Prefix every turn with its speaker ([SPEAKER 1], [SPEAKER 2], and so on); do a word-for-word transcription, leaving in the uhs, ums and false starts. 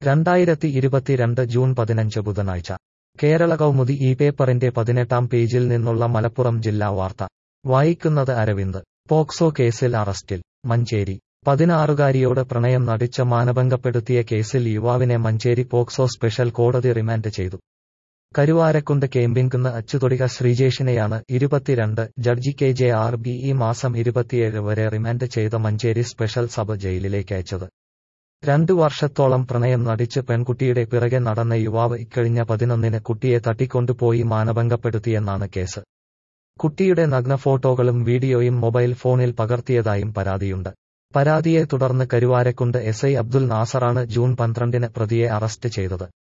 [SPEAKER 1] രണ്ടായിരത്തി ഇരുപത്തിരണ്ട് ജൂൺ പതിനഞ്ച് ബുധനാഴ്ച കേരള കൗമുദി ഈ പേപ്പറിന്റെ പതിനെട്ടാം പേജിൽ നിന്നുള്ള മലപ്പുറം ജില്ലാ വാർത്ത വായിക്കുന്നത് അരവിന്ദ്. പോക്സോ കേസിൽ അറസ്റ്റിൽ മഞ്ചേരി. പതിനാറുകാരിയോട് പ്രണയം നടിച്ച മാനഭംഗപ്പെടുത്തിയ കേസിൽ യുവാവിനെ മഞ്ചേരി പോക്സോ സ്പെഷ്യൽ കോടതി റിമാൻഡ് ചെയ്തു. കരുവാരക്കുണ്ട് കേമ്പിൻകുന്ന് അച്ചുതൊടിക ശ്രീജേഷിനെയാണ് ഇരുപത്തിരണ്ട് judge K J R B ഈ മാസം ഇരുപത്തിയേഴ് വരെ റിമാൻഡ് ചെയ്ത മഞ്ചേരി സ്പെഷ്യൽ സബ് ജയിലിലേക്ക് അയച്ചത്. രണ്ടു വർഷത്തോളം പ്രണയം നടിച്ച് പെൺകുട്ടിയുടെ പിറകെ നടന്ന യുവാവ് ഇക്കഴിഞ്ഞ പതിനൊന്നിന് കുട്ടിയെ തട്ടിക്കൊണ്ടുപോയി മാനഭംഗപ്പെടുത്തിയെന്നാണ് കേസ്. കുട്ടിയുടെ നഗ്ന ഫോട്ടോകളും വീഡിയോയും മൊബൈൽ ഫോണിൽ പകർത്തിയതായും പരാതിയുണ്ട്. പരാതിയെ തുടർന്ന് കരുവാരക്കുണ്ട് എസ് ഐ അബ്ദുൽ നാസറാണ് ജൂൺ പന്ത്രണ്ടിന് പ്രതിയെ അറസ്റ്റ് ചെയ്തത്.